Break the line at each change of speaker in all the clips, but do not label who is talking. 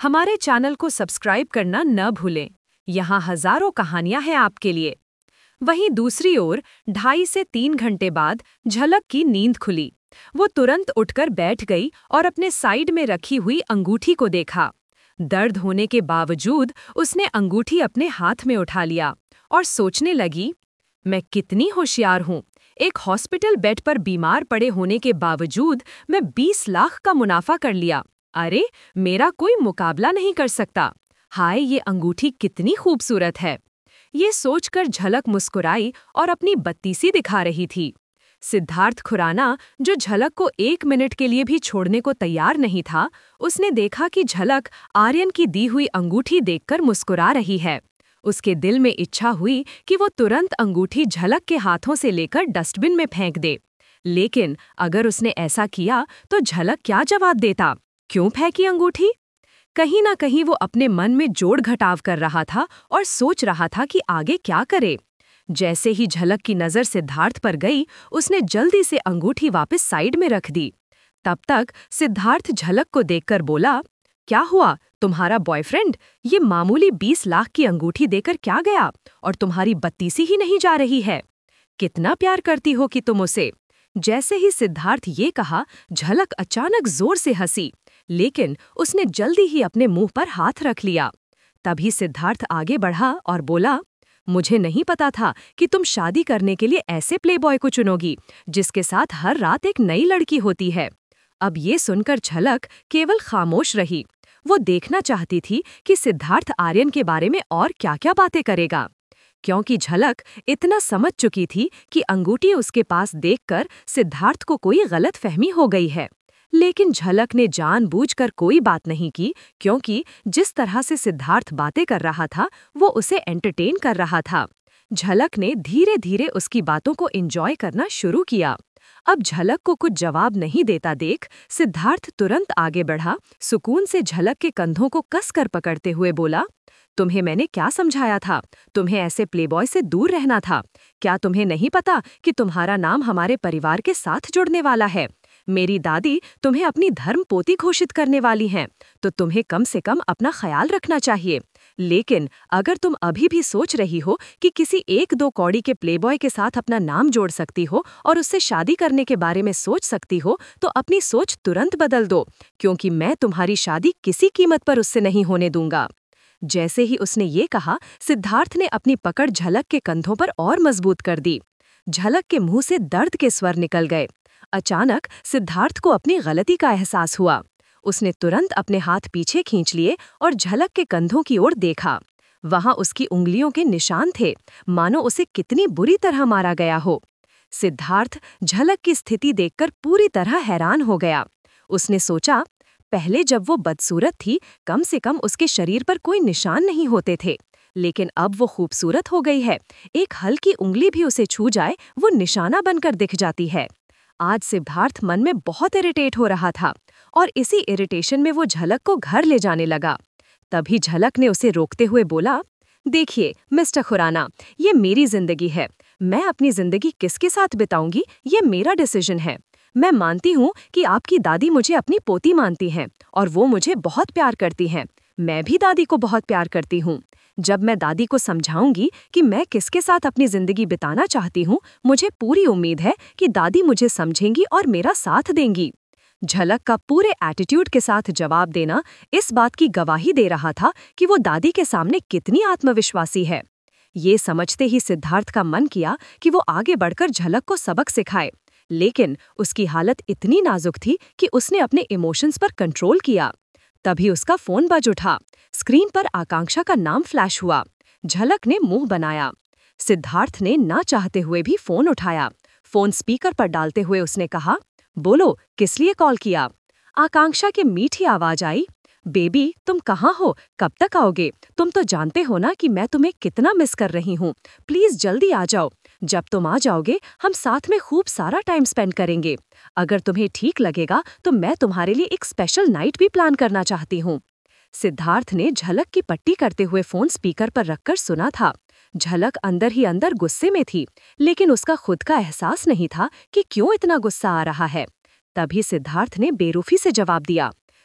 हमारे चैनल को सब्सक्राइब करना न भूलें। यहाँ हजारों कहानियां हैं आपके लिए। वहीं दूसरी ओर 2.5 से 3 घंटे बाद झलक की नींद खुली। वो तुरंत उठकर बैठ गई और अपने साइड में रखी हुई अंगूठी को देखा। दर्द होने के बावजूद उसने अंगूठी अपने हाथ में उठा लिया और सोचने लगी, मैं कितनी होशियार हूँ। एक हॉस्पिटल बेड पर बीमार पड़े होने के बावजूद मैं 20 लाख का मुनाफा कर लिया। अरे, मेरा कोई मुकाबला नहीं कर सकता। हाय, ये अंगूठी कितनी खूबसूरत है। ये सोचकर झलक मुस्कुराई और अपनी बत्तीसी दिखा रही थी। सिद्धार्थ खुराना, जो झलक को 1 मिनट के लिए भी छोड़ने को तैयार नहीं था, उसने देखा कि झलक आर्यन की दी हुई अंगूठी देखकर मुस्कुरा रही है। उसके दिल में इच्छा हुई कि वो तुरंत अंगूठी झलक के हाथों से लेकर डस्टबिन में फेंक दे। लेकिन अगर उसने ऐसा किया तो झलक क्या जवाब देता? क्यों फेंकी अंगूठी? कहीं ना कहीं वो अपने मन में जोड़ घटाव कर रहा था और सोच रहा था कि आगे क्या करे। जैसे ही झलक की नज़र सिद्धार्थ पर गई, उसने जल्दी से अंगूठी वापस साइड में रख दी। तब तक सिद्धार्थ झलक को देखकर बोला, क्या हुआ? तुम्हारा बॉयफ्रेंड ये मामूली 20 लाख की अंगूठी देकर क्या गया और तुम्हारी बत्तीसी ही नहीं जा रही है? कितना प्यार करती हो कि तुम उसे? जैसे ही सिद्धार्थ ये कहा, झलक अचानक जोर से हंसी, लेकिन उसने जल्दी ही अपने मुंह पर हाथ रख लिया। तभी सिद्धार्थ आगे बढ़ा और बोला, मुझे नहीं पता था कि तुम शादी करने के लिए ऐसे प्लेबॉय को चुनोगी जिसके साथ हर रात एक नई लड़की होती है। अब ये सुनकर झलक केवल खामोश रही। वो देखना चाहती थी कि सिद्धार्थ आर्यन के बारे में और क्या-क्या बातें करेगा, क्योंकि झलक इतना समझ चुकी थी कि अंगूठी उसके पास देखकर सिद्धार्थ को कोई गलतफहमी हो गई है। लेकिन झलक ने जानबूझकर कोई बात नहीं की, क्योंकि जिस तरह से सिद्धार्थ बातें कर रहा था वो उसे एंटरटेन कर रहा था। झलक ने धीरे धीरे उसकी बातों को एंजॉय करना शुरू किया। अब झलक को कुछ जवाब नहीं देता देख सिद्धार्थ तुरंत आगे बढ़ा, सुकून से झलक के कंधों को कसकर पकड़ते हुए बोला, तुम्हें मैंने क्या समझाया था? तुम्हें ऐसे प्लेबॉय से दूर रहना था। क्या तुम्हें नहीं पता कि तुम्हारा नाम हमारे परिवार के साथ जुड़ने वाला है? मेरी दादी तुम्हें अपनी धर्म पोती घोषित करने वाली हैं, तो तुम्हें कम से कम अपना ख्याल रखना चाहिए। लेकिन अगर तुम अभी भी सोच रही हो कि किसी 1-2 कौड़ी के प्लेबॉय के साथ अपना नाम जोड़ सकती हो और उससे शादी करने के बारे में सोच सकती हो, तो अपनी सोच तुरंत बदल दो, क्योंकि मैं तुम्हारी शादी किसी कीमत पर उससे नहीं होने दूंगा। जैसे ही उसने ये कहा, सिद्धार्थ ने अपनी पकड़ झलक के कंधों पर और मजबूत कर दी। झलक के मुंह से दर्द के स्वर निकल गए। अचानक सिद्धार्थ को अपनी गलती का एहसास हुआ। उसने तुरंत अपने हाथ पीछे खींच लिए और झलक के कंधों की ओर देखा। वहां उसकी उंगलियों के निशान थे, मानो उसे कितनी बुरी तरह मारा गया हो। सिद्धार्थ झलक की स्थिति देखकर पूरी तरह हैरान हो गया। उसने सोचा, पहले जब वो बदसूरत थी, कम से कम उसके शरीर पर कोई निशान नहीं होते थे, लेकिन अब वो खूबसूरत हो गई है। एक हल्की उंगली भी उसे छू जाए, वो निशाना बनकर दिख जाती है। आज सिद्धार्थ मन में बहुत इरिटेट हो रहा था और इसी इरिटेशन में वो झलक को घर ले जाने लगा। तभी झलक ने उसे रोकते हुए बोला, देखिए मिस्टर खुराना, ये मेरी जिंदगी है। मैं अपनी जिंदगी किसके साथ बिताऊंगी, ये मेरा डिसीजन है। मैं मानती हूँ कि आपकी दादी मुझे अपनी पोती मानती हैं और वो मुझे बहुत प्यार करती हैं। मैं भी दादी को बहुत प्यार करती हूँ। जब मैं दादी को समझाऊंगी कि मैं किसके साथ अपनी जिंदगी बिताना चाहती हूँ, मुझे पूरी उम्मीद है कि दादी मुझे समझेंगी और मेरा साथ देंगी। झलक का पूरे एटीट्यूड के साथ जवाब देना इस बात की गवाही दे रहा था कि वो दादी के सामने कितनी आत्मविश्वासी है। ये समझते ही सिद्धार्थ का मन किया कि वो आगे बढ़कर झलक को सबक सिखाए, लेकिन उसकी हालत इतनी नाजुक थी कि उसने इमोशंस इमोशंस पर कंट्रोल किया। तभी उसका फोन बज उठा। स्क्रीन पर आकांक्षा का नाम फ्लैश हुआ। झलक ने मुंह बनाया। सिद्धार्थ ने ना चाहते हुए भी फोन उठाया। फोन स्पीकर पर डालते हुए उसने कहा, बोलो, किस लिए कॉल किया? आकांक्षा की मीठी आवाज आई, बेबी तुम कहाँ हो? कब तक आओगे? तुम तो जानते हो ना कि मैं तुम्हें कितना मिस कर रही हूँ। प्लीज जल्दी आ जाओ। जब तुम आ जाओगे हम साथ में खूब सारा टाइम स्पेंड करेंगे। अगर तुम्हें ठीक लगेगा तो मैं तुम्हारे लिए एक स्पेशल नाइट भी प्लान करना चाहती हूँ। सिद्धार्थ ने झलक की पट्टी करते हुए फोन स्पीकर पर रखकर सुना था। झलक अंदर ही अंदर गुस्से में थी, लेकिन उसका खुद का एहसास नहीं था कि क्यों इतना गुस्सा आ रहा है। तभी सिद्धार्थ ने बेरुखी से जवाब दिया,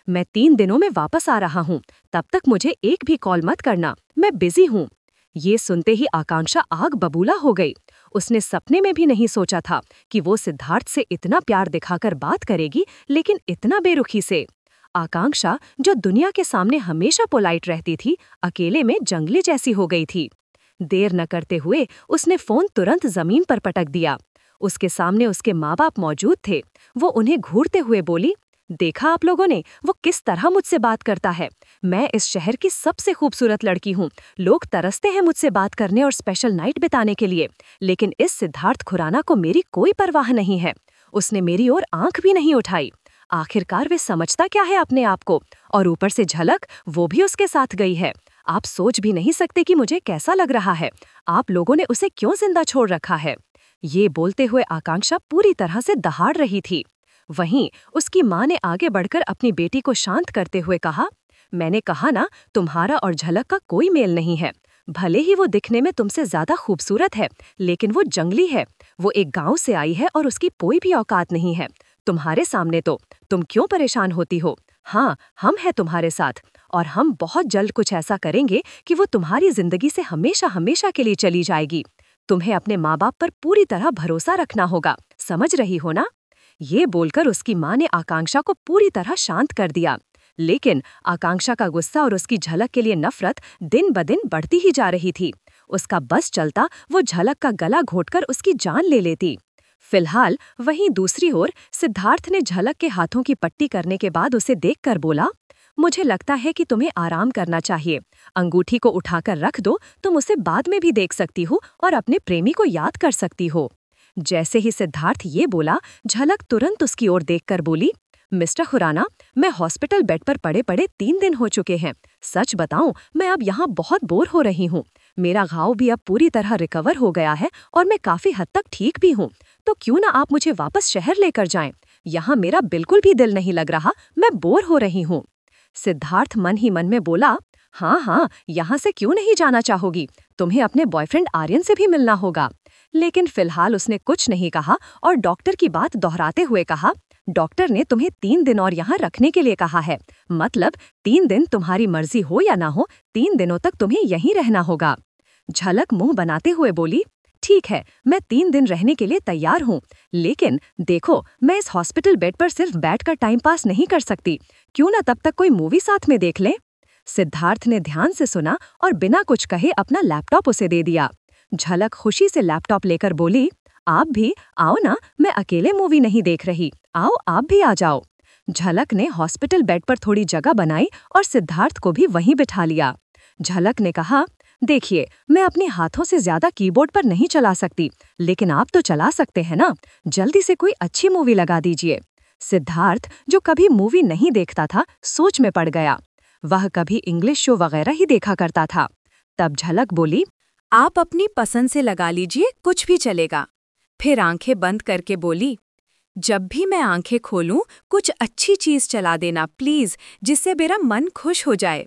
मैं 3 दिनों में वापस आ रहा हूँ, तब तक मुझे एक भी कॉल मत करना, मैं बिजी हूँ। ये सुनते ही आकांक्षा आग बबूला हो गई। उसने सपने में भी नहीं सोचा था कि वो सिद्धार्थ से इतना प्यार दिखाकर बात करेगी, लेकिन इतना बेरुखी से। आकांक्षा, जो दुनिया के सामने हमेशा पोलाइट रहती थी, अकेले में जंगली जैसी हो गई थी। देर न करते हुए उसने फोन तुरंत जमीन पर पटक दिया। उसके सामने उसके माँ बाप मौजूद थे। वो उन्हें घूरते हुए बोली, देखा आप लोगों ने, वो किस तरह मुझसे बात करता है। मैं इस शहर की सबसे खूबसूरत लड़की हूँ। लोग तरसते हैं मुझसे बात करने और स्पेशल नाइट बिताने के लिए, लेकिन इस सिद्धार्थ खुराना को मेरी कोई परवाह नहीं है। उसने मेरी ओर आंख भी नहीं उठाई। आखिरकार वे समझता क्या है अपने आप को, और ऊपर से झलक, वो भी उसके साथ गई है। आप सोच भी नहीं सकते कि मुझे कैसा लग रहा है। आप लोगों ने उसे क्यों जिंदा छोड़ रखा है। ये बोलते हुए आकांक्षा पूरी तरह से दहाड़ रही थी। वहीं उसकी माँ ने आगे बढ़कर अपनी बेटी को शांत करते हुए कहा, मैंने कहा ना, तुम्हारा और झलक का कोई मेल नहीं है। भले ही वो दिखने में तुमसे ज्यादा खूबसूरत है, लेकिन वो जंगली है। वो एक गांव से आई है और उसकी कोई भी औकात नहीं है तुम्हारे सामने। तो तुम क्यों परेशान होती हो। हाँ, हम हैं तुम्हारे साथ, और हम बहुत जल्द कुछ ऐसा करेंगे कि वो तुम्हारी जिंदगी से हमेशा हमेशा के लिए चली जाएगी। तुम्हें अपने माँ बाप पर पूरी तरह भरोसा रखना होगा, समझ रही हो ना। ये बोलकर उसकी माँ ने आकांक्षा को पूरी तरह शांत कर दिया। लेकिन आकांक्षा का गुस्सा और उसकी झलक के लिए नफरत दिन ब दिन बढ़ती ही जा रही थी। उसका बस चलता वो झलक का गला घोंटकर उसकी जान ले लेती। फिलहाल वहीं दूसरी ओर सिद्धार्थ ने झलक के हाथों की पट्टी करने के बाद उसे देखकर बोला, मुझे लगता है कि तुम्हें आराम करना चाहिए। अंगूठी को उठाकर रख दो, तुम उसे बाद में भी देख सकती हो और अपने प्रेमी को याद कर सकती हो। जैसे ही सिद्धार्थ ये बोला, झलक तुरंत उसकी ओर देखकर बोली, मिस्टर खुराना, मैं हॉस्पिटल बेड पर पड़े पड़े 3 दिन हो चुके हैं। सच बताऊं, मैं अब यहाँ बहुत बोर हो रही हूँ। मेरा घाव भी अब पूरी तरह रिकवर हो गया है और मैं काफी हद तक ठीक भी हूँ। तो क्यों ना आप मुझे वापस शहर लेकर जाएं। यहाँ मेरा बिल्कुल भी दिल नहीं लग रहा, मैं बोर हो रही हूँ। सिद्धार्थ मन ही मन में बोला, हाँ हाँ, यहाँ से क्यों नहीं जाना चाहोगी। तुम्हें अपने बॉयफ्रेंड आर्यन से भी मिलना होगा। लेकिन फिलहाल उसने कुछ नहीं कहा और डॉक्टर की बात दोहराते हुए कहा, डॉक्टर ने तुम्हें 3 दिन और यहाँ रखने के लिए कहा है। मतलब 3 दिन, तुम्हारी मर्जी हो या ना हो, 3 दिनों तक तुम्हें यहीं रहना होगा। झलक मुंह बनाते हुए बोली, ठीक है, मैं 3 दिन रहने के लिए तैयार हूँ, लेकिन देखो, मैं इस हॉस्पिटल बेड पर सिर्फ बैठकर टाइम पास नहीं कर सकती। क्यों ना तब तक कोई मूवी साथ में देख लें। सिद्धार्थ ने ध्यान से सुना और बिना कुछ कहे अपना लैपटॉप उसे दे दिया। झलक खुशी से लैपटॉप लेकर बोली, आप भी आओ ना, मैं अकेले मूवी नहीं देख रही, आओ आप भी आ जाओ। झलक ने हॉस्पिटल बेड पर थोड़ी जगह बनाई और सिद्धार्थ को भी वहीं बिठा लिया। झलक ने कहा, देखिए, मैं अपने हाथों से ज्यादा कीबोर्ड पर नहीं चला सकती, लेकिन आप तो चला सकते हैं ना। जल्दी से कोई अच्छी मूवी लगा दीजिए। सिद्धार्थ, जो कभी मूवी नहीं देखता था, सोच में पड़ गया। वह कभी इंग्लिश शो वगैरह ही देखा करता था। तब झलक बोली, आप अपनी पसंद से लगा लीजिए, कुछ भी चलेगा। फिर आंखें बंद करके बोली, जब भी मैं आंखें खोलूं, कुछ अच्छी चीज चला देना प्लीज, जिससे मेरा मन खुश हो जाए।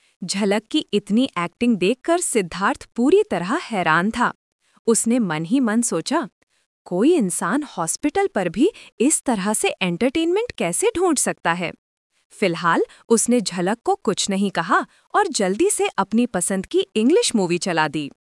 झलक की इतनी एक्टिंग देखकर सिद्धार्थ पूरी तरह हैरान था। उसने मन ही मन सोचा, कोई इंसान हॉस्पिटल पर भी इस तरह से एंटरटेनमेंट कैसे ढूंढ सकता है। फिलहाल उसने झलक को कुछ नहीं कहा और जल्दी से अपनी पसंद की इंग्लिश मूवी चला दी।